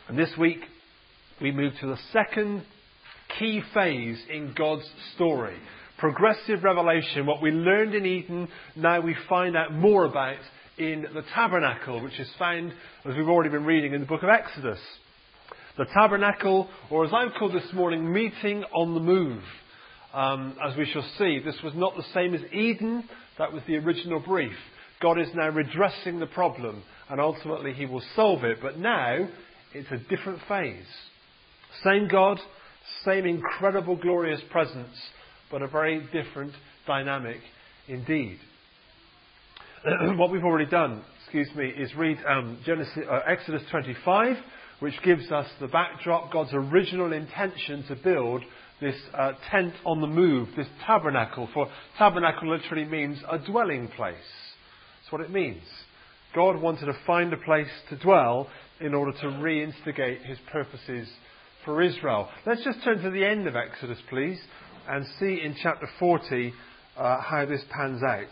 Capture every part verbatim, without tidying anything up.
And this week we move to the second key phase in God's story. Progressive revelation. What we learned in Eden, now we find out more about in the tabernacle, which is found, as we've already been reading, in the book of Exodus. The tabernacle, or as I've called this morning, meeting on the move. Um, as we shall see, this was not the same as Eden. That was the original brief. God is now redressing the problem, and ultimately he will solve it. But now, it's a different phase. Same God, same incredible, glorious presence, but a very different dynamic indeed. What we've already done, excuse me, is read um, Genesis, uh, Exodus twenty-five, which gives us the backdrop, God's original intention to build this uh, tent on the move, this tabernacle. For tabernacle literally means a dwelling place. That's what it means. God wanted to find a place to dwell in order to reinstigate his purposes for Israel. Let's just turn to the end of Exodus, please, and see in chapter forty uh, how this pans out.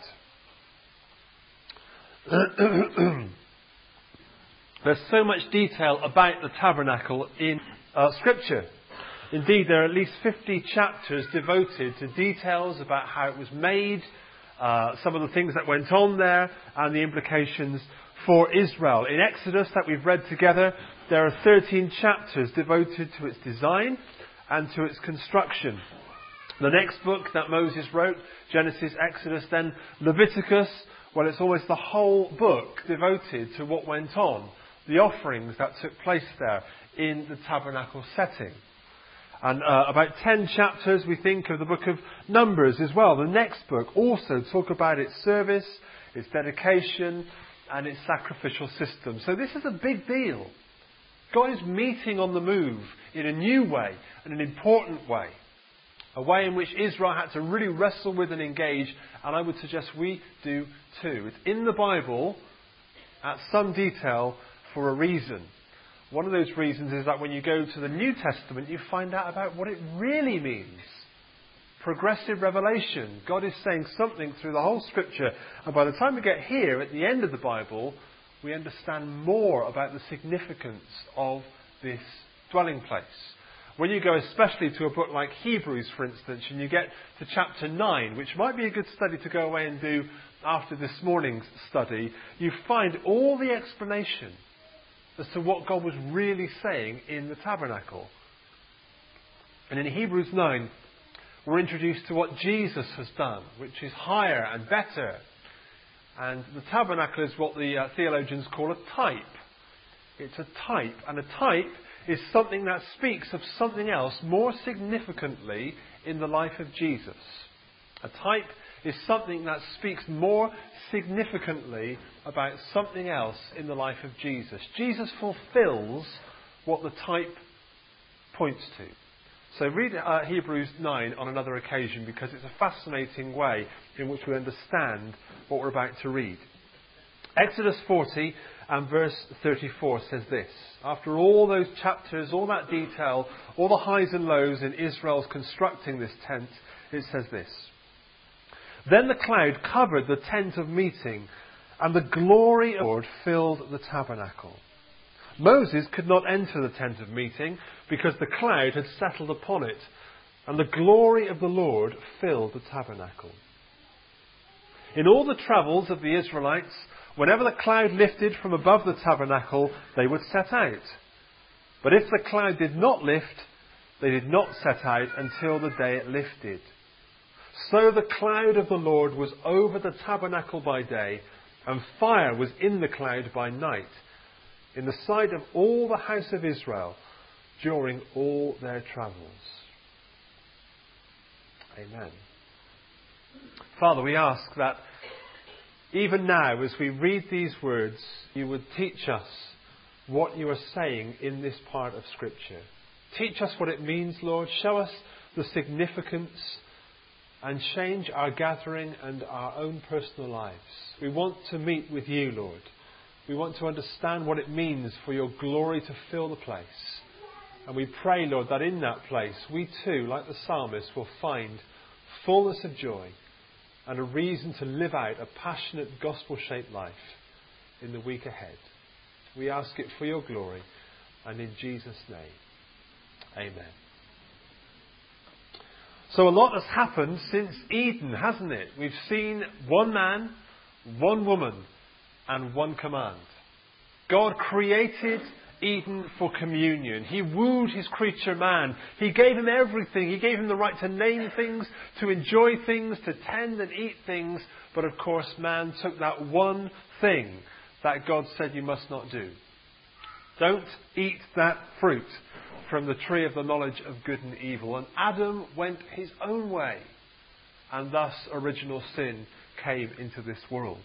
There's so much detail about the tabernacle in uh, Scripture. Indeed, there are at least fifty chapters devoted to details about how it was made, uh, some of the things that went on there, and the implications for Israel. In Exodus, that we've read together, there are thirteen chapters devoted to its design and to its construction. The next book that Moses wrote, Genesis, Exodus, then Leviticus, well, it's almost the whole book devoted to what went on, the offerings that took place there in the tabernacle setting. And uh, about ten chapters, we think, of the book of Numbers as well. The next book also talk about its service, its dedication, and its sacrificial system. So this is a big deal. God is meeting on the move in a new way, in an important way. A way in which Israel had to really wrestle with and engage, and I would suggest we do too. It's in the Bible, at some detail, for a reason. One of those reasons is that when you go to the New Testament, you find out about what it really means. Progressive revelation. God is saying something through the whole Scripture, and by the time we get here, at the end of the Bible, we understand more about the significance of this dwelling place. When you go especially to a book like Hebrews, for instance, and you get to chapter nine, which might be a good study to go away and do after this morning's study, you find all the explanation as to what God was really saying in the tabernacle. And in Hebrews nine, we're introduced to what Jesus has done, which is higher and better. And the tabernacle is what the uh, theologians call a type. It's a type, and a type is something that speaks of something else more significantly in the life of Jesus. A type is something that speaks more significantly about something else in the life of Jesus. Jesus fulfills what the type points to. So read uh, Hebrews nine on another occasion, because it's a fascinating way in which we understand what we're about to read. Exodus forty and verse thirty-four says this. After all those chapters, all that detail, all the highs and lows in Israel's constructing this tent, it says this. Then the cloud covered the tent of meeting, and the glory of the Lord filled the tabernacle. Moses could not enter the tent of meeting because the cloud had settled upon it, and the glory of the Lord filled the tabernacle. In all the travels of the Israelites, whenever the cloud lifted from above the tabernacle, they would set out. But if the cloud did not lift, they did not set out until the day it lifted. So the cloud of the Lord was over the tabernacle by day, and fire was in the cloud by night, in the sight of all the house of Israel during all their travels. Amen. Father, we ask that even now, as we read these words, you would teach us what you are saying in this part of Scripture. Teach us what it means, Lord. Show us the significance and change our gathering and our own personal lives. We want to meet with you, Lord. We want to understand what it means for your glory to fill the place. And we pray, Lord, that in that place, we too, like the psalmist, will find fullness of joy and a reason to live out a passionate gospel-shaped life in the week ahead. We ask it for your glory and in Jesus' name. Amen. So a lot has happened since Eden, hasn't it? We've seen one man, one woman, and one command. God created Eden for communion. He wooed his creature man. He gave him everything. He gave him the right to name things, to enjoy things, to tend and eat things. But of course, man took that one thing that God said you must not do. Don't eat that fruit from the tree of the knowledge of good and evil. And Adam went his own way. And thus original sin came into this world.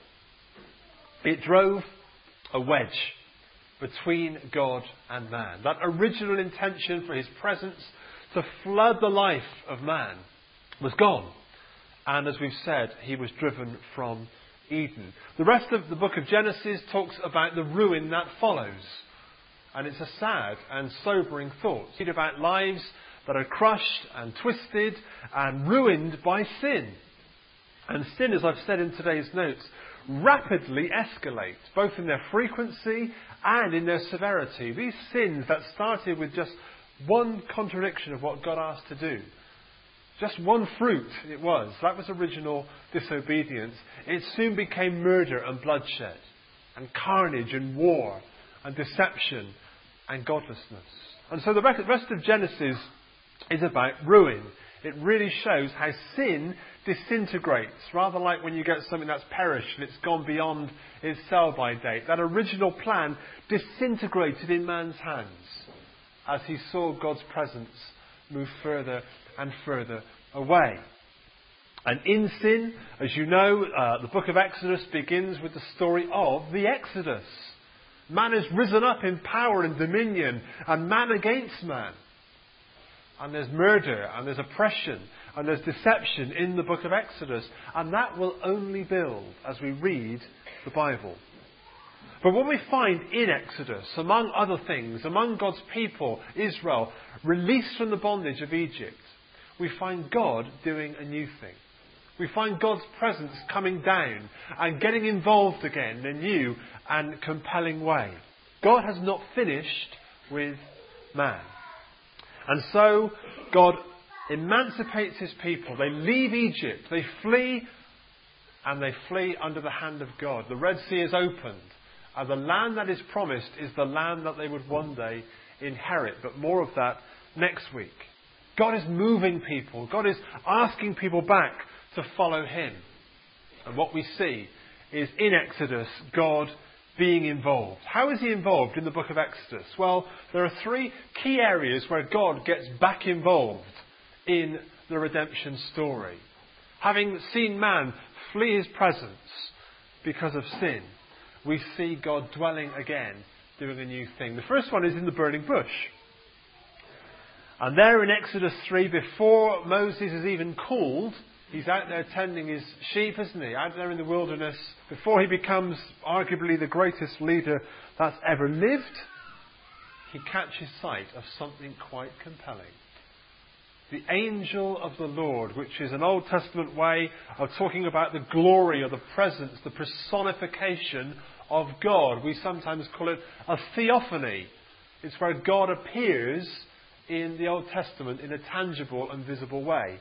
It drove a wedge between God and man. That original intention for his presence to flood the life of man was gone. And as we've said, he was driven from Eden. The rest of the book of Genesis talks about the ruin that follows. And it's a sad and sobering thought. Read about lives that are crushed and twisted and ruined by sin. And sin, as I've said in today's notes, rapidly escalates, both in their frequency and in their severity. These sins that started with just one contradiction of what God asked to do. Just one fruit it was. That was original disobedience. It soon became murder and bloodshed, and carnage and war, and deception and godlessness. And so the rest of Genesis is about ruin. It really shows how sin disintegrates, rather like when you get something that's perished and it's gone beyond its sell-by date. That original plan disintegrated in man's hands as he saw God's presence move further and further away. And in sin, as you know, uh, the book of Exodus begins with the story of the Exodus. Man has risen up in power and dominion, and man against man. And there's murder, and there's oppression, and there's deception in the book of Exodus. And that will only build as we read the Bible. But what we find in Exodus, among other things, among God's people, Israel, released from the bondage of Egypt, we find God doing a new thing. We find God's presence coming down and getting involved again in a new and compelling way. God has not finished with man. And so God emancipates his people. They leave Egypt. They flee, and they flee under the hand of God. The Red Sea is opened. And the land that is promised is the land that they would one day inherit. But more of that next week. God is moving people. God is asking people back to follow him. And what we see is in Exodus, God being involved. How is he involved in the book of Exodus? Well, there are three key areas where God gets back involved in the redemption story. Having seen man flee his presence because of sin, we see God dwelling again, doing a new thing. The first one is in the burning bush. And there in Exodus three, before Moses is even called, he's out there tending his sheep, isn't he? Out there in the wilderness, before he becomes arguably the greatest leader that's ever lived, he catches sight of something quite compelling. The angel of the Lord, which is an Old Testament way of talking about the glory or the presence, the personification of God. We sometimes call it a theophany. It's where God appears in the Old Testament in a tangible and visible way.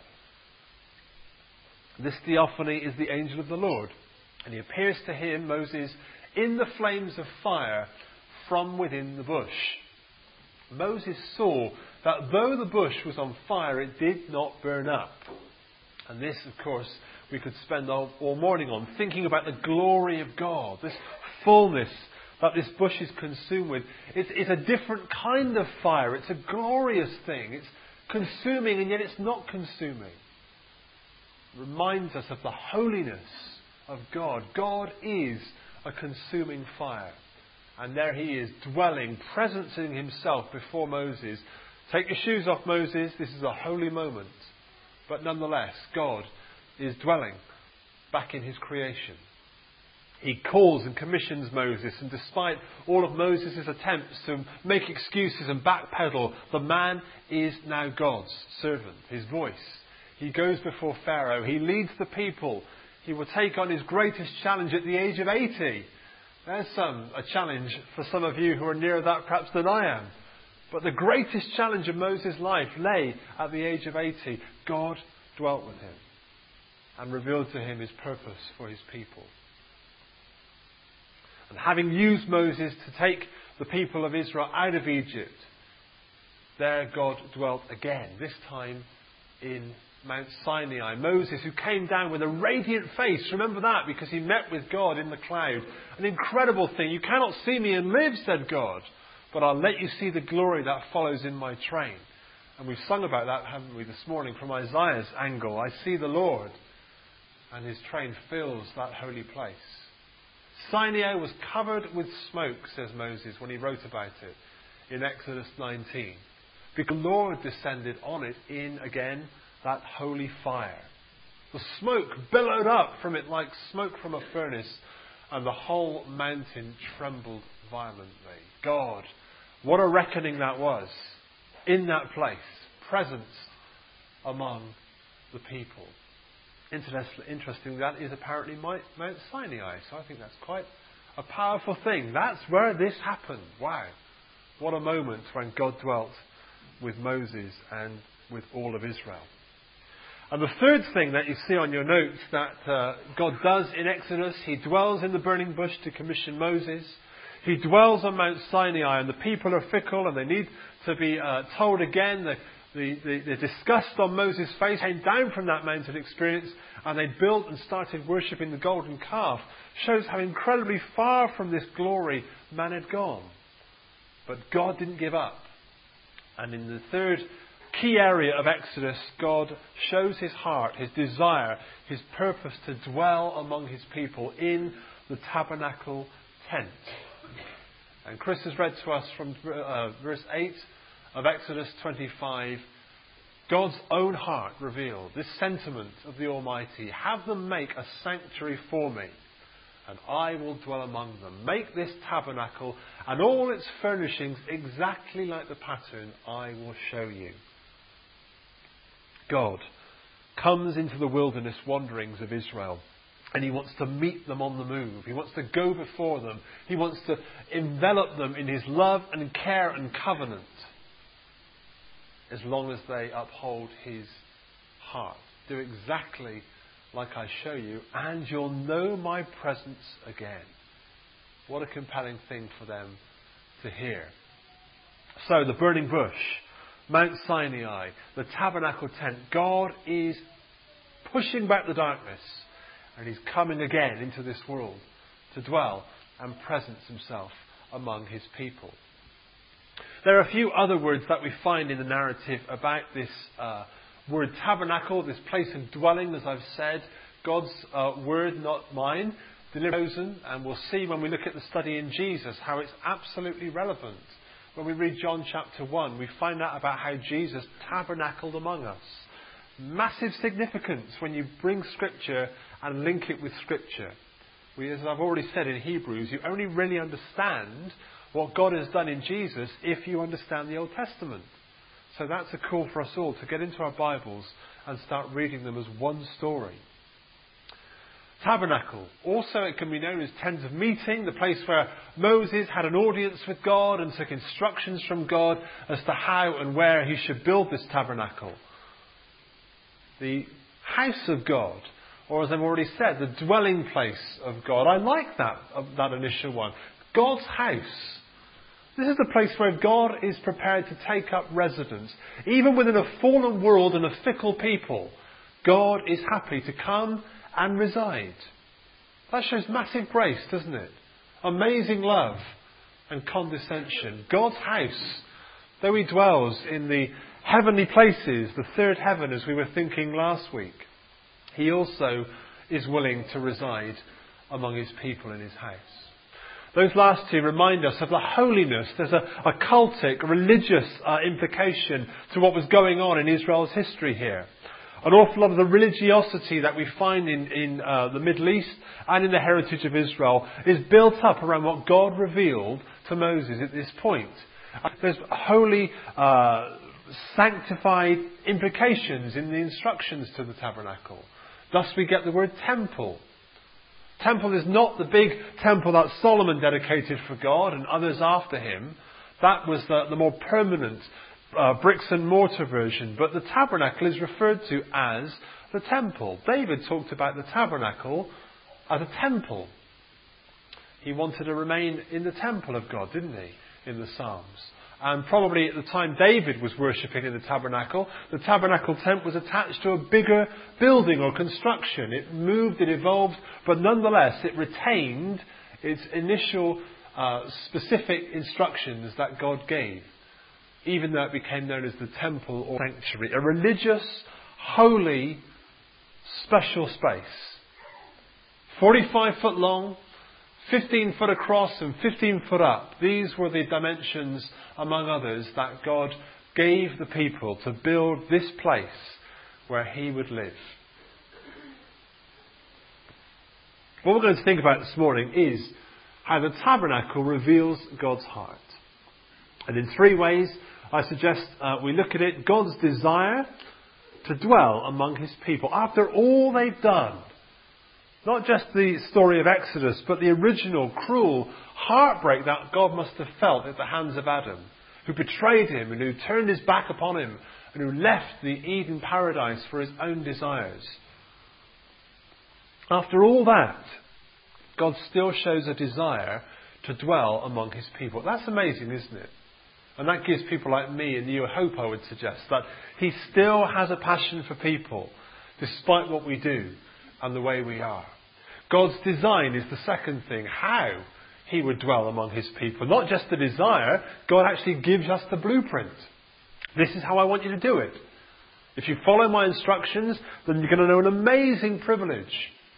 This theophany is the angel of the Lord. And he appears to him, Moses, in the flames of fire from within the bush. Moses saw that though the bush was on fire, it did not burn up. And this, of course, we could spend all, all morning on, thinking about the glory of God, this fullness that this bush is consumed with. It's, it's a different kind of fire. It's a glorious thing. It's consuming, and yet it's not consuming. It reminds us of the holiness of God. God is a consuming fire. And there he is, dwelling, presencing himself before Moses. Take your shoes off, Moses. This is a holy moment. But nonetheless, God is dwelling back in his creation. He calls and commissions Moses, and despite all of Moses' attempts to make excuses and backpedal, the man is now God's servant, his voice. He goes before Pharaoh. He leads the people. He will take on his greatest challenge at the age of eighty. There's some, a challenge for some of you who are nearer that perhaps than I am. But the greatest challenge of Moses' life lay at the age of eighty. God dwelt with him and revealed to him his purpose for his people. And having used Moses to take the people of Israel out of Egypt, there God dwelt again, this time in Mount Sinai. Moses, who came down with a radiant face, remember that, because he met with God in the cloud. An incredible thing. You cannot see me and live, said God, but I'll let you see the glory that follows in my train. And we've sung about that, haven't we, this morning from Isaiah's angle. I see the Lord, and his train fills that holy place. Sinai was covered with smoke, says Moses when he wrote about it in Exodus nineteen. Because the Lord descended on it in, again, that holy fire. The smoke billowed up from it like smoke from a furnace, and the whole mountain trembled violently. God, what a reckoning that was in that place, presenced among the people. Interestingly, that is apparently Mount Sinai, so I think that's quite a powerful thing. That's where this happened. Wow. What a moment when God dwelt with Moses and with all of Israel. And the third thing that you see on your notes that uh, God does in Exodus, he dwells in the burning bush to commission Moses. He dwells on Mount Sinai, and the people are fickle and they need to be uh, told again. The, the, the, the disgust on Moses' face came down from that mountain experience, and they built and started worshipping the golden calf. Shows how incredibly far from this glory man had gone. But God didn't give up. And in the third key area of Exodus, God shows his heart, his desire, his purpose to dwell among his people in the tabernacle tent. And Chris has read to us from uh, verse eight of Exodus twenty-five, God's own heart revealed, this sentiment of the Almighty: have them make a sanctuary for me, and I will dwell among them. Make this tabernacle and all its furnishings exactly like the pattern I will show you. God comes into the wilderness wanderings of Israel, and he wants to meet them on the move. He wants to go before them. He wants to envelop them in his love and care and covenant, as long as they uphold his heart. Do exactly like I show you, and you'll know my presence again. What a compelling thing for them to hear. So the burning bush, Mount Sinai, the tabernacle tent. God is pushing back the darkness, and he's coming again into this world to dwell and presence himself among his people. There are a few other words that we find in the narrative about this uh, word tabernacle, this place of dwelling, as I've said. God's uh, word, not mine, deliberately chosen, and we'll see when we look at the study in Jesus how it's absolutely relevant. When we read John chapter one, we find out about how Jesus tabernacled among us. Massive significance when you bring Scripture and link it with Scripture. We, as I've already said in Hebrews, you only really understand what God has done in Jesus if you understand the Old Testament. So that's a call for us all to get into our Bibles and start reading them as one story. Tabernacle. Also, it can be known as tent of meeting, the place where Moses had an audience with God and took instructions from God as to how and where he should build this tabernacle. The house of God, or as I've already said, the dwelling place of God. I like that, that initial one. God's house. This is the place where God is prepared to take up residence. Even within a fallen world and a fickle people, God is happy to come and reside. That shows massive grace, doesn't it? Amazing love and condescension. God's house, though he dwells in the heavenly places, the third heaven as we were thinking last week, he also is willing to reside among his people in his house. Those last two remind us of the holiness. There's a, a cultic, religious uh, implication to what was going on in Israel's history here. An awful lot of the religiosity that we find in, in uh, the Middle East and in the heritage of Israel is built up around what God revealed to Moses at this point. There's holy, uh, sanctified implications in the instructions to the tabernacle. Thus we get the word temple. Temple is not the big temple that Solomon dedicated for God and others after him. That was the, the more permanent uh, bricks and mortar version. But the tabernacle is referred to as the temple. David talked about the tabernacle as a temple. He wanted to remain in the temple of God, didn't he, in the Psalms? And probably at the time David was worshipping in the tabernacle, the tabernacle tent was attached to a bigger building or construction. It moved, it evolved, but nonetheless it retained its initial uh, specific instructions that God gave, even though it became known as the temple or sanctuary, a religious, holy, special space. forty-five foot long, fifteen foot across and fifteen foot up. These were the dimensions, among others, that God gave the people to build this place where he would live. What we're going to think about this morning is how the tabernacle reveals God's heart. And in three ways, I suggest uh, we look at it. God's desire to dwell among his people after all they've done. Not just the story of Exodus, but the original cruel heartbreak that God must have felt at the hands of Adam, who betrayed him and who turned his back upon him and who left the Eden paradise for his own desires. After all that, God still shows a desire to dwell among his people. That's amazing, isn't it? And that gives people like me and you hope, I would suggest, that he still has a passion for people, despite what we do and the way we are. God's design is the second thing, how he would dwell among his people. Not just the desire, God actually gives us the blueprint. This is how I want you to do it. If you follow my instructions, then you're going to know an amazing privilege.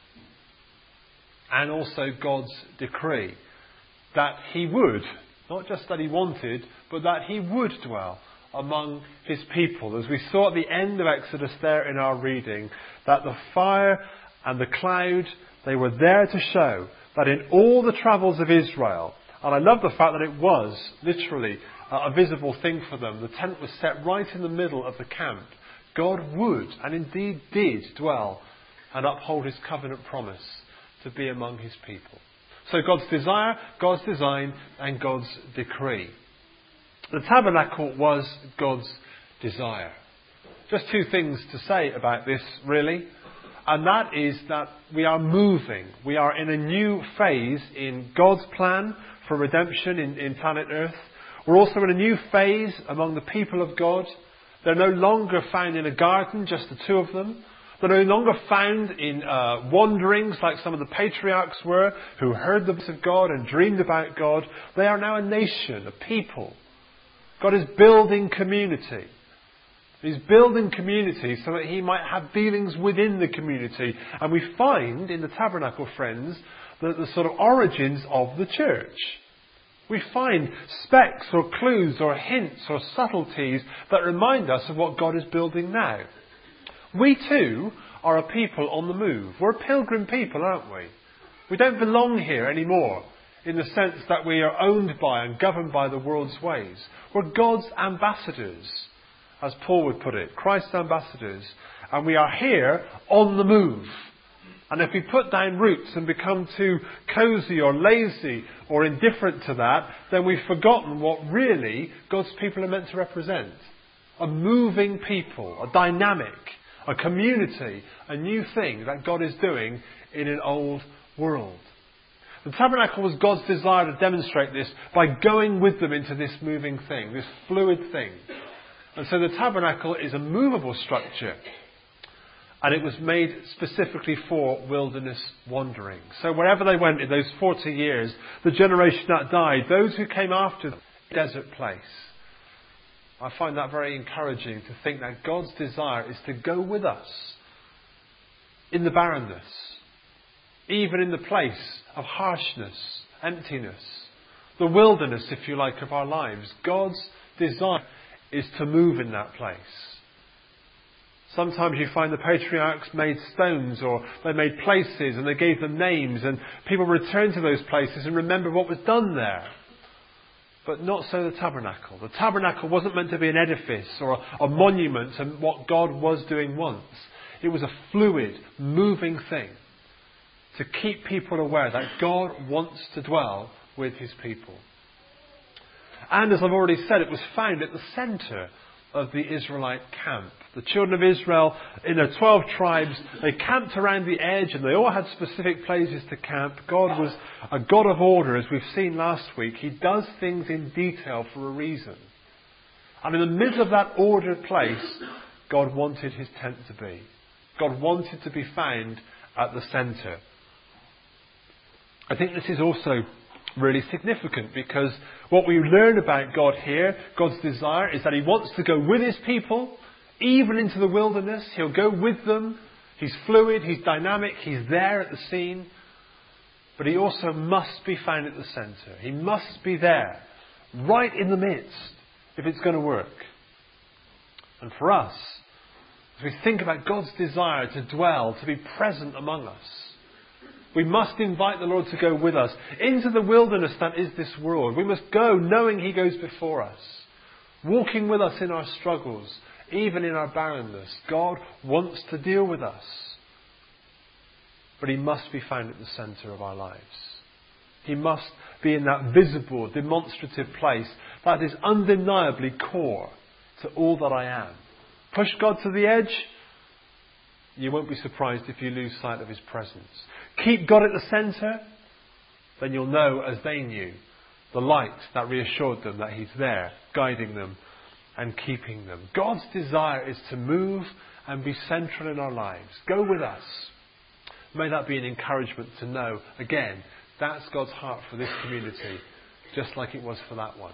And also God's decree that he would, not just that he wanted, but that he would dwell among his people. As we saw at the end of Exodus there in our reading, that the fire and the cloud, they were there to show that in all the travels of Israel, and I love the fact that it was literally a visible thing for them. The tent was set right in the middle of the camp. God would, and indeed did, dwell and uphold his covenant promise to be among his people. So God's desire, God's design, and God's decree. The tabernacle was God's desire. Just two things to say about this, really. And that is that we are moving. We are in a new phase in God's plan for redemption in, in planet Earth. We're also in a new phase among the people of God. They're no longer found in a garden, just the two of them. They're no longer found in uh, wanderings like some of the patriarchs were, who heard the voice of God and dreamed about God. They are now a nation, a people. God is building community. He's building community so that he might have dealings within the community. And we find in the tabernacle, friends, the, the sort of origins of the church. We find specks or clues or hints or subtleties that remind us of what God is building now. We too are a people on the move. We're a pilgrim people, aren't we? We don't belong here anymore in the sense that we are owned by and governed by the world's ways. We're God's ambassadors, as Paul would put it, Christ's ambassadors. And we are here on the move. And if we put down roots and become too cosy or lazy or indifferent to that, then we've forgotten what really God's people are meant to represent. A moving people, a dynamic, a community, a new thing that God is doing in an old world. The tabernacle was God's desire to demonstrate this by going with them into this moving thing, this fluid thing. And so the tabernacle is a movable structure. And it was made specifically for wilderness wandering. So wherever they went in those forty years, the generation that died, those who came after them, desert place. I find that very encouraging to think that God's desire is to go with us in the barrenness, even in the place of harshness, emptiness, the wilderness, if you like, of our lives. God's desire is to move in that place. Sometimes you find the patriarchs made stones or they made places and they gave them names, and people return to those places and remember what was done there. But not so the tabernacle. The tabernacle wasn't meant to be an edifice or a, a monument to what God was doing once. It was a fluid, moving thing to keep people aware that God wants to dwell with his people. And as I've already said, it was found at the centre of the Israelite camp. The children of Israel, in their twelve tribes, they camped around the edge and they all had specific places to camp. God was a God of order, as we've seen last week. He does things in detail for a reason. And in the middle of that ordered place, God wanted his tent to be. God wanted to be found at the centre. I think this is also really significant, because what we learn about God here, God's desire, is that he wants to go with his people, even into the wilderness. He'll go with them. He's fluid, he's dynamic, he's there at the scene. But he also must be found at the centre. He must be there, right in the midst, if it's going to work. And for us, as we think about God's desire to dwell, to be present among us, we must invite the Lord to go with us into the wilderness that is this world. We must go knowing he goes before us, walking with us in our struggles, even in our barrenness. God wants to deal with us. But he must be found at the centre of our lives. He must be in that visible, demonstrative place that is undeniably core to all that I am. Push God to the edge, you won't be surprised if you lose sight of his presence. Keep God at the centre, then you'll know, as they knew, the light that reassured them that he's there, guiding them and keeping them. God's desire is to move and be central in our lives. Go with us. May that be an encouragement to know, again, that's God's heart for this community, just like it was for that one.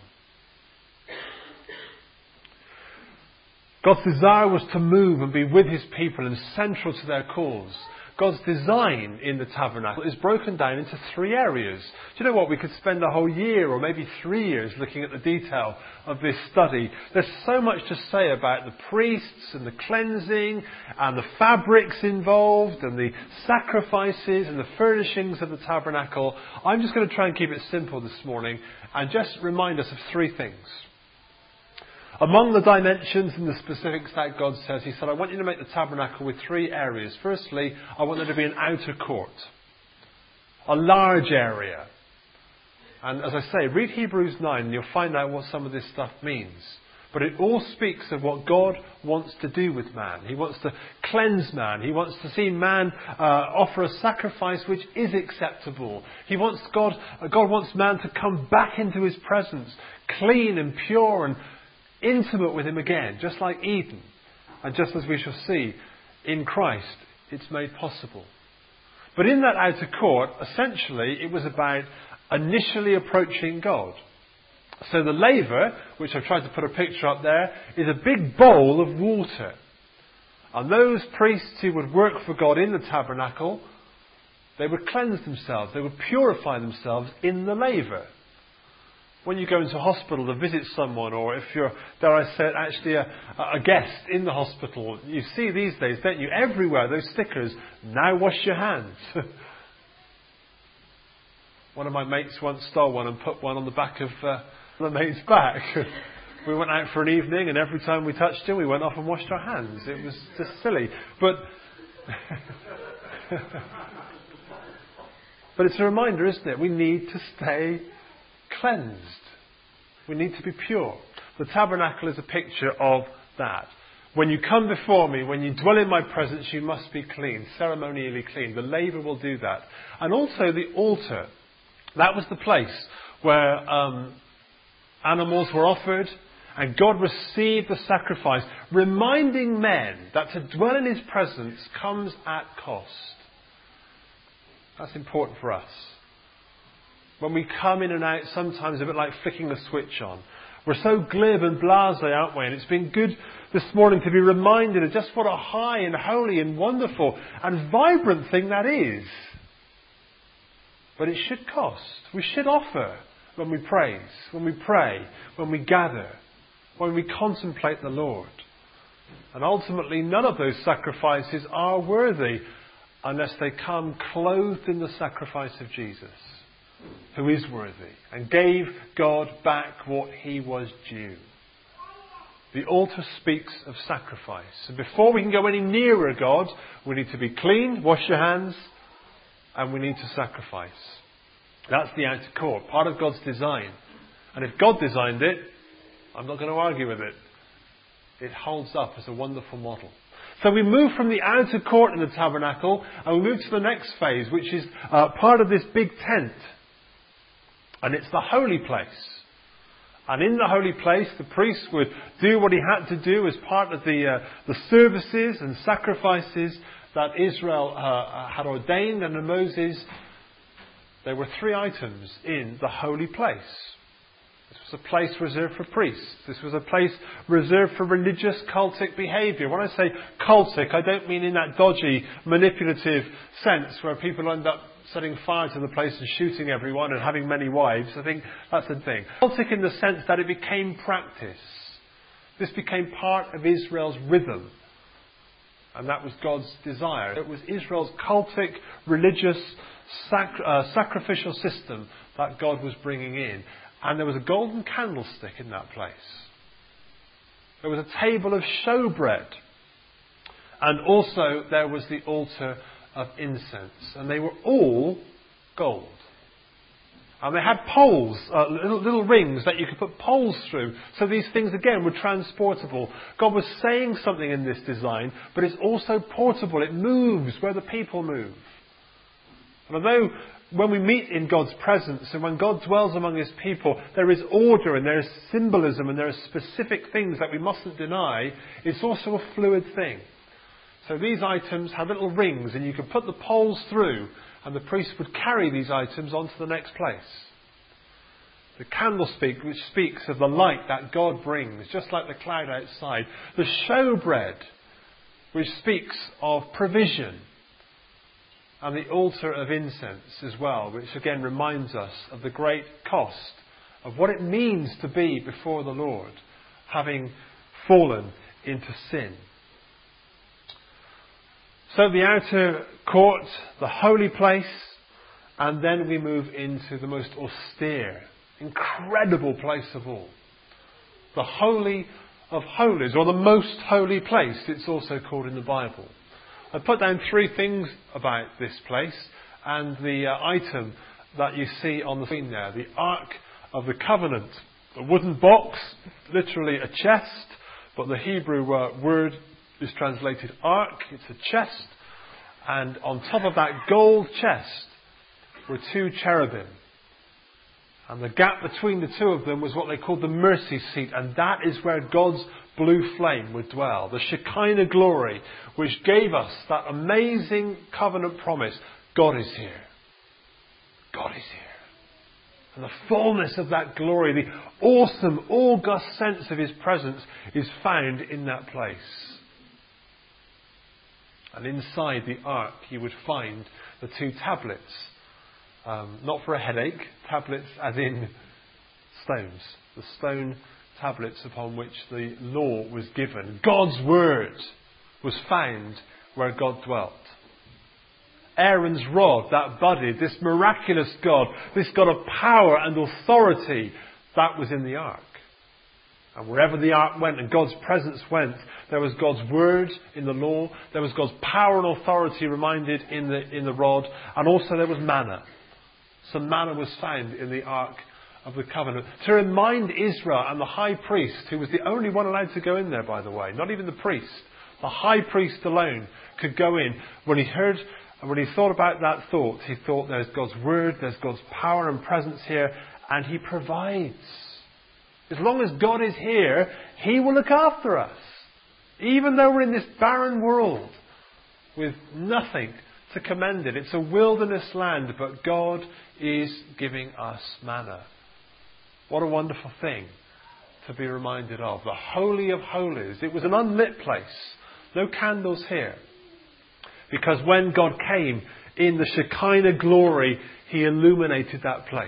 God's desire was to move and be with his people and central to their cause. God's design in the tabernacle is broken down into three areas. Do you know what? We could spend a whole year or maybe three years looking at the detail of this study. There's so much to say about the priests and the cleansing and the fabrics involved and the sacrifices and the furnishings of the tabernacle. I'm just going to try and keep it simple this morning and just remind us of three things. Among the dimensions and the specifics that God says, he said, I want you to make the tabernacle with three areas. Firstly, I want there to be an outer court. A large area. And as I say, read Hebrews nine and you'll find out what some of this stuff means. But it all speaks of what God wants to do with man. He wants to cleanse man. He wants to see man uh, offer a sacrifice which is acceptable. He wants God, uh, God wants man to come back into his presence, clean and pure and intimate with him again, just like Eden. And just as we shall see, in Christ, it's made possible. But in that outer court, essentially, it was about initially approaching God. So the laver, which I've tried to put a picture up there, is a big bowl of water. And those priests who would work for God in the tabernacle, they would cleanse themselves, they would purify themselves in the laver. When you go into hospital to visit someone, or if you're, dare I say it, actually a, a guest in the hospital, you see these days, don't you, everywhere, those stickers, now wash your hands. One of my mates once stole one and put one on the back of uh, the mate's back. We went out for an evening and every time we touched him, we went off and washed our hands. It was just silly. But, but it's a reminder, isn't it? We need to stay cleansed. We need to be pure. The tabernacle is a picture of that. When you come before me, when you dwell in my presence, you must be clean, ceremonially clean. The laver will do that. And also the altar. That was the place where um, animals were offered and God received the sacrifice, reminding men that to dwell in his presence comes at cost. That's important for us. When we come in and out, sometimes a bit like flicking a switch on. We're so glib and blasé, aren't we? And it's been good this morning to be reminded of just what a high and holy and wonderful and vibrant thing that is. But it should cost. We should offer when we praise, when we pray, when we gather, when we contemplate the Lord. And ultimately, none of those sacrifices are worthy unless they come clothed in the sacrifice of Jesus, who is worthy and gave God back what he was due. The altar speaks of sacrifice. And before we can go any nearer God, we need to be clean, wash your hands, and we need to sacrifice. That's the outer court, part of God's design. And if God designed it, I'm not going to argue with it. It holds up as a wonderful model. So we move from the outer court in the tabernacle and we move to the next phase, which is uh, part of this big tent. And it's the holy place. And in the holy place, the priest would do what he had to do as part of the, uh, the services and sacrifices that Israel uh, had ordained. And in Moses, there were three items in the holy place. This was a place reserved for priests. This was a place reserved for religious cultic behaviour. When I say cultic, I don't mean in that dodgy, manipulative sense where people end up setting fire to the place and shooting everyone and having many wives. I think that's the thing. Cultic in the sense that it became practice. This became part of Israel's rhythm. And that was God's desire. It was Israel's cultic, religious, sac- uh, sacrificial system that God was bringing in. And there was a golden candlestick in that place. There was a table of showbread. And also there was the altar of incense. And they were all gold. And they had poles, uh, little, little rings that you could put poles through. So these things again were transportable. God was saying something in this design, but it's also portable. It moves where the people move. And although when we meet in God's presence and when God dwells among His people, there is order and there is symbolism and there are specific things that we mustn't deny, it's also a fluid thing. So these items had little rings and you could put the poles through and the priest would carry these items on to the next place. The candlestick, which speaks of the light that God brings, just like the cloud outside. The showbread, which speaks of provision. And the altar of incense as well, which again reminds us of the great cost of what it means to be before the Lord, having fallen into sin. So the outer court, the holy place, and then we move into the most austere, incredible place of all. The Holy of Holies, or the most holy place, it's also called in the Bible. I put down three things about this place and the uh, item that you see on the screen there. The Ark of the Covenant. A wooden box, literally a chest, but the Hebrew uh, word is translated ark. It's a chest. And on top of that gold chest were two cherubim. And the gap between the two of them was what they called the mercy seat. And that is where God's blue flame would dwell. The Shekinah glory, which gave us that amazing covenant promise. God is here. God is here. And the fullness of that glory, the awesome, august sense of His presence is found in that place. And inside the ark you would find the two tablets. Um, not for a headache, tablets as in stones. The stone tablets upon which the law was given. God's word was found where God dwelt. Aaron's rod that budded, this miraculous God, this God of power and authority, that was in the ark. And wherever the ark went and God's presence went, there was God's word in the law, there was God's power and authority reminded in the, in the rod, and also there was manna. Some manna was found in the ark of the covenant to remind Israel and the high priest, who was the only one allowed to go in there, by the way, not even the priest. The high priest alone could go in. When he heard and when he thought about that thought, he thought there's God's word, there's God's power and presence here, and He provides. As long as God is here, He will look after us. Even though we're in this barren world with nothing to commend it. It's a wilderness land, but God is giving us manna. What a wonderful thing to be reminded of. The Holy of Holies. It was an unlit place. No candles here. Because when God came in the Shekinah glory, He illuminated that place.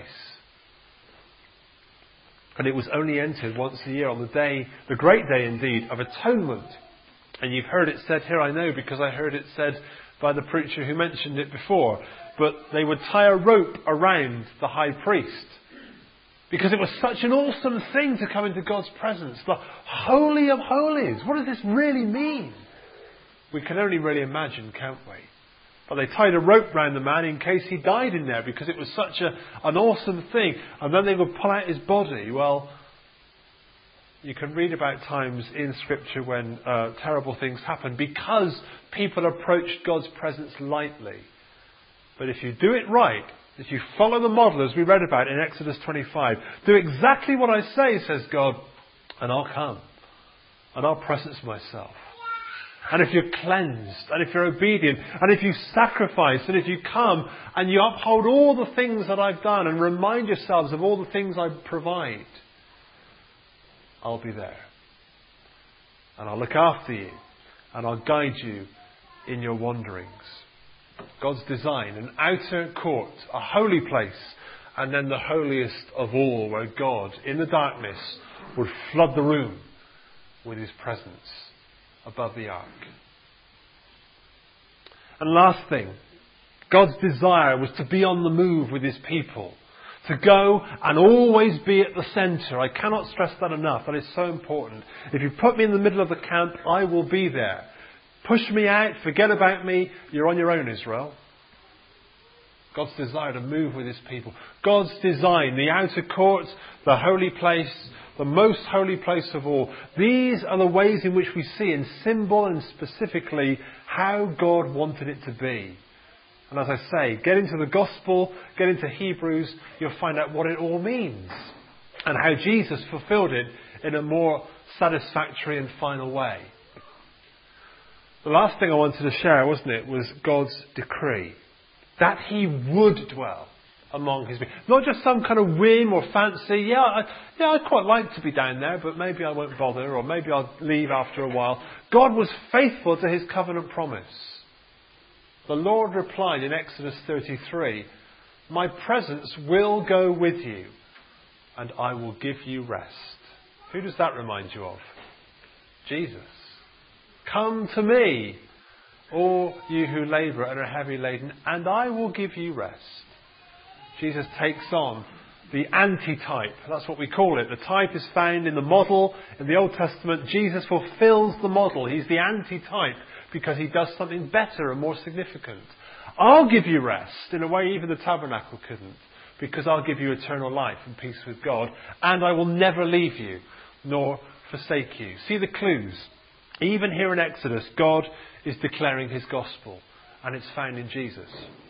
And it was only entered once a year on the day, the great day indeed, of atonement. And you've heard it said here, I know, because I heard it said by the preacher who mentioned it before. But they would tie a rope around the high priest. Because it was such an awesome thing to come into God's presence. The Holy of Holies. What does this really mean? We can only really imagine, can't we? But they tied a rope round the man in case he died in there, because it was such a, an awesome thing. And then they would pull out his body. Well, you can read about times in Scripture when uh, terrible things happened because people approached God's presence lightly. But if you do it right, if you follow the model as we read about in Exodus twenty-five, do exactly what I say, says God, and I'll come. And I'll presence myself. And if you're cleansed, and if you're obedient, and if you sacrifice, and if you come and you uphold all the things that I've done and remind yourselves of all the things I provide, I'll be there. And I'll look after you. And I'll guide you in your wanderings. God's design, an outer court, a holy place, and then the holiest of all, where God, in the darkness, would flood the room with his presence above the ark. And last thing, God's desire was to be on the move with his people. To go and always be at the centre. I cannot stress that enough. That is so important. If you put me in the middle of the camp, I will be there. Push me out, forget about me, you're on your own, Israel. God's desire to move with his people. God's design, the outer court, the holy place, the most holy place of all. These are the ways in which we see in symbol and specifically how God wanted it to be. And as I say, get into the gospel, get into Hebrews, you'll find out what it all means. And how Jesus fulfilled it in a more satisfactory and final way. The last thing I wanted to share, wasn't it, was God's decree. That he would dwell among his people. Not just some kind of whim or fancy. Yeah, I, yeah, I'd quite like to be down there, but maybe I won't bother, or maybe I'll leave after a while. God was faithful to his covenant promise. The Lord replied in Exodus thirty-three, my presence will go with you, and I will give you rest. Who does that remind you of? Jesus. Come to me, all you who labour and are heavy laden, and I will give you rest. Jesus takes on the antitype. That's what we call it. The type is found in the model in the Old Testament. Jesus fulfills the model. He's the antitype because he does something better and more significant. I'll give you rest in a way even the tabernacle couldn't, because I'll give you eternal life and peace with God, and I will never leave you nor forsake you. See the clues. Even here in Exodus, God is declaring his gospel, and it's found in Jesus.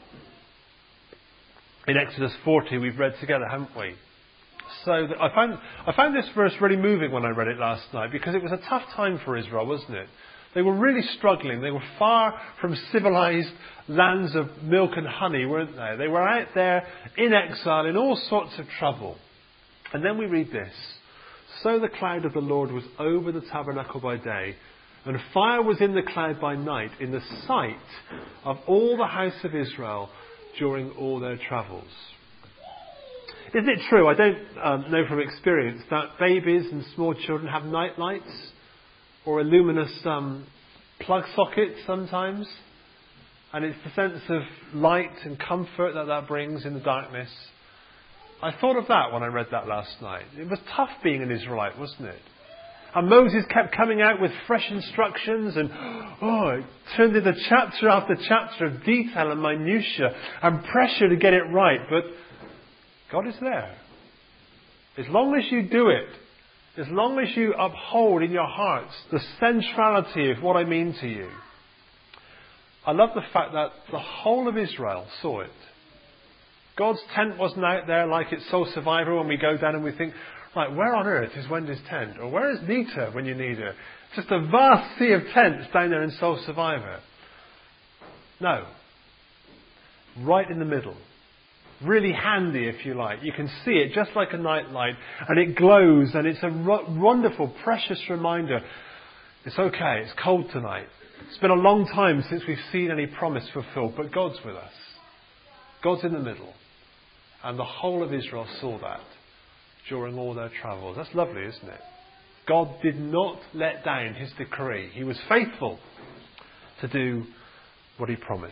In Exodus forty, we've read together, haven't we? So that I found I found this verse really moving when I read it last night, because it was a tough time for Israel, wasn't it? They were really struggling. They were far from civilized lands of milk and honey, weren't they? They were out there in exile in all sorts of trouble. And then we read this. So the cloud of the Lord was over the tabernacle by day, and fire was in the cloud by night, in the sight of all the house of Israel during all their travels. Isn't it true, I don't um, know from experience, that babies and small children have night lights or a luminous um, plug socket sometimes? And it's the sense of light and comfort that that brings in the darkness. I thought of that when I read that last night. It was tough being an Israelite, wasn't it? And Moses kept coming out with fresh instructions, and oh, it turned into chapter after chapter of detail and minutiae and pressure to get it right. But God is there. As long as you do it, as long as you uphold in your hearts the centrality of what I mean to you. I love the fact that the whole of Israel saw it. God's tent wasn't out there like it's Soul Survivor when we go down and we think, right, where on earth is Wendy's tent? Or where is Nita when you need her? Just a vast sea of tents down there in Soul Survivor. No. Right in the middle. Really handy, if you like. You can see it just like a night light, and it glows, and it's a ro- wonderful, precious reminder. It's okay, it's cold tonight. It's been a long time since we've seen any promise fulfilled, but God's with us. God's in the middle. And the whole of Israel saw that during all their travels. That's lovely, isn't it? God did not let down his decree. He was faithful to do what he promised.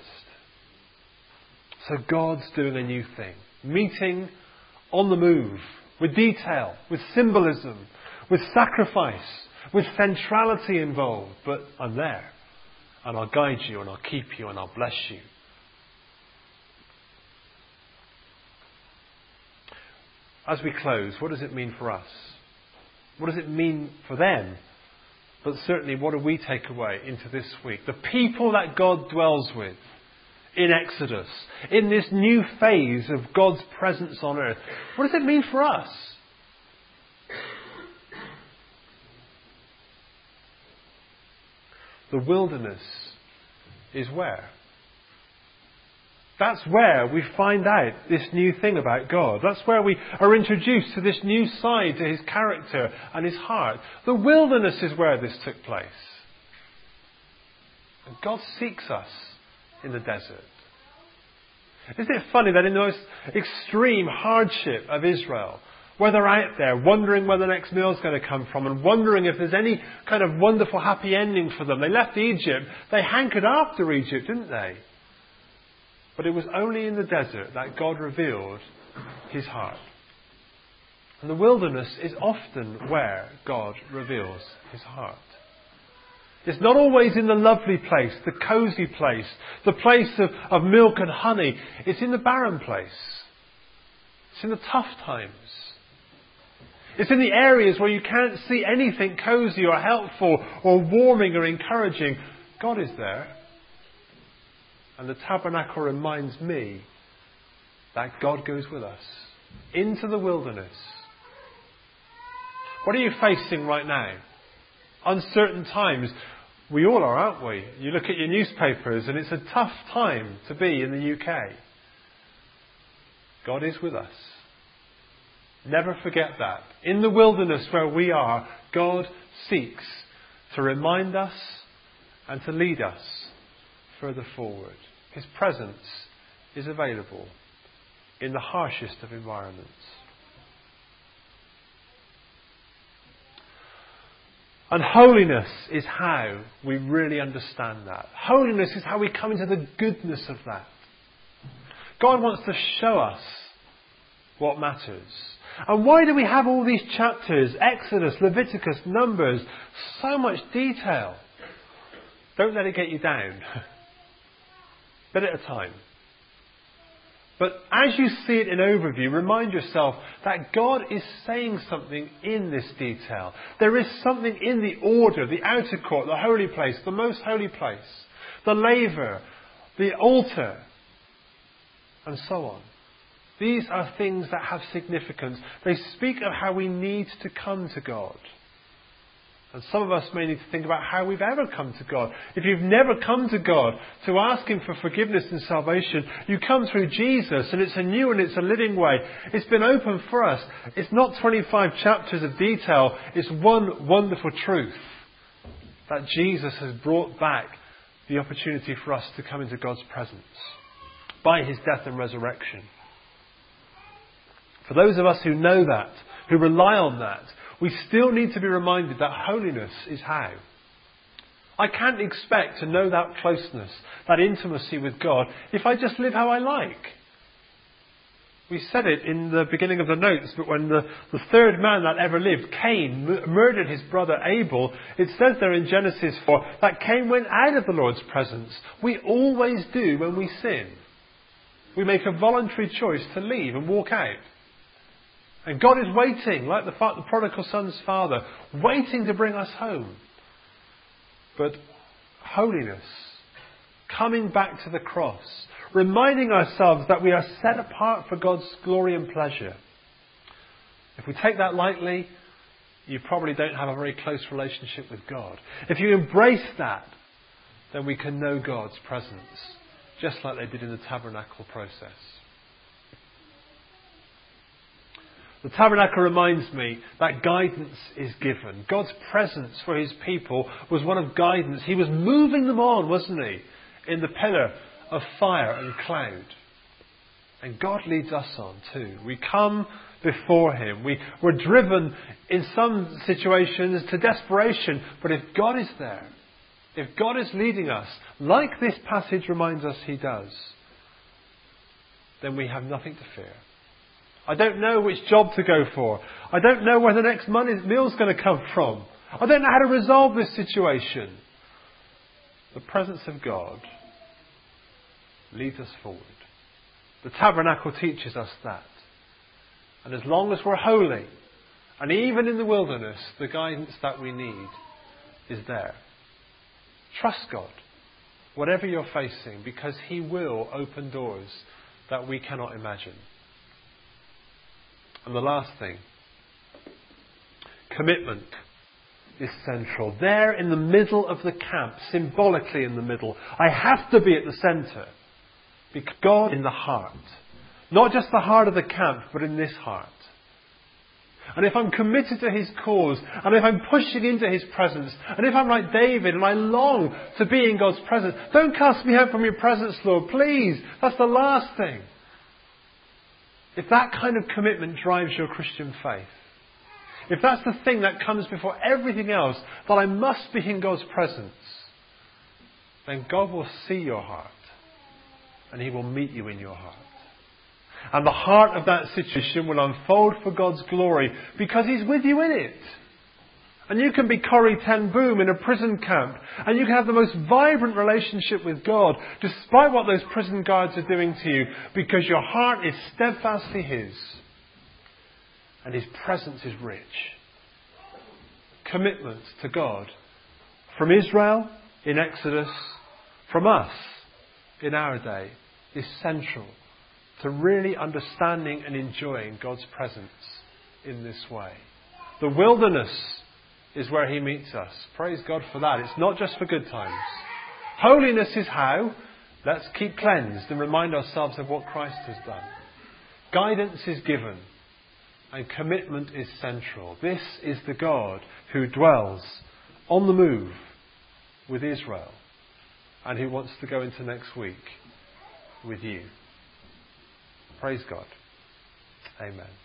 So God's doing a new thing. Meeting on the move, with detail, with symbolism, with sacrifice, with centrality involved. But I'm there. And I'll guide you, and I'll keep you, and I'll bless you. as we close, what does it mean for us? What does it mean for them? But certainly, what do we take away into this week? The people that God dwells with in Exodus, in this new phase of God's presence on earth. What does it mean for us? The wilderness is where? That's where we find out this new thing about God. That's where we are introduced to this new side to His character and His heart. The wilderness is where this took place. And God seeks us in the desert. Isn't it funny that in the most extreme hardship of Israel, where they're out there wondering where the next meal is going to come from and wondering if there's any kind of wonderful happy ending for them, they left Egypt, they hankered after Egypt, didn't they? But it was only in the desert that God revealed His heart. And the wilderness is often where God reveals His heart. It's not always in the lovely place, the cosy place, the place of, of milk and honey. It's in the barren place. It's in the tough times. It's in the areas where you can't see anything cosy or helpful or warming or encouraging. God is there. And the tabernacle reminds me that God goes with us into the wilderness. What are you facing right now? Uncertain times. We all are, aren't we? You look at your newspapers and it's a tough time to be in the U K. God is with us. Never forget that. In the wilderness where we are, God seeks to remind us and to lead us further forward. His presence is available in the harshest of environments. And holiness is how we really understand that. Holiness is how we come into the goodness of that. God wants to show us what matters. And why do we have all these chapters? Exodus, Leviticus, Numbers, so much detail. Don't let it get you down. Bit at a time. But as you see it in overview, remind yourself that God is saying something in this detail. There is something in the order, the outer court, the holy place, the most holy place, the laver, the altar, and so on. These are things that have significance. They speak of how we need to come to God. And some of us may need to think about how we've ever come to God. If you've never come to God to ask Him for forgiveness and salvation, you come through Jesus, and it's a new and it's a living way. It's been open for us. It's not twenty-five chapters of detail. It's one wonderful truth. That Jesus has brought back the opportunity for us to come into God's presence by His death and resurrection. For those of us who know that, who rely on that, we still need to be reminded that holiness is how. I can't expect to know that closeness, that intimacy with God, if I just live how I like. We said it in the beginning of the notes, but when the, the third man that ever lived, Cain, m- murdered his brother Abel, it says there in Genesis four that Cain went out of the Lord's presence. We always do when we sin. We make a voluntary choice to leave and walk out. And God is waiting, like the, the prodigal son's father, waiting to bring us home. But holiness, coming back to the cross, reminding ourselves that we are set apart for God's glory and pleasure. If we take that lightly, you probably don't have a very close relationship with God. If you embrace that, then we can know God's presence, just like they did in the tabernacle process. The tabernacle reminds me that guidance is given. God's presence for His people was one of guidance. He was moving them on, wasn't He? In the pillar of fire and cloud. And God leads us on too. We come before Him. We, we're driven in some situations to desperation. But if God is there, if God is leading us, like this passage reminds us He does, then we have nothing to fear. I don't know which job to go for. I don't know where the next money, meal's going to come from. I don't know how to resolve this situation. The presence of God leads us forward. The tabernacle teaches us that. And as long as we're holy, and even in the wilderness, the guidance that we need is there. Trust God, whatever you're facing, because He will open doors that we cannot imagine. And the last thing, commitment is central. There in the middle of the camp, symbolically in the middle, I have to be at the centre. Because God in the heart. Not just the heart of the camp, but in this heart. And if I'm committed to His cause, and if I'm pushing into His presence, and if I'm like David and I long to be in God's presence, don't cast me out from your presence, Lord, please. That's the last thing. If that kind of commitment drives your Christian faith, if that's the thing that comes before everything else, that I must be in God's presence, then God will see your heart and He will meet you in your heart. And the heart of that situation will unfold for God's glory because He's with you in it. And you can be Corrie ten Boom in a prison camp, and you can have the most vibrant relationship with God despite what those prison guards are doing to you, because your heart is steadfastly His and His presence is rich. Commitment to God from Israel in Exodus, from us in our day, is central to really understanding and enjoying God's presence in this way. The wilderness is where He meets us. Praise God for that. It's not just for good times. Holiness is how. Let's keep cleansed and remind ourselves of what Christ has done. Guidance is given and commitment is central. This is the God who dwells on the move with Israel and who wants to go into next week with you. Praise God. Amen.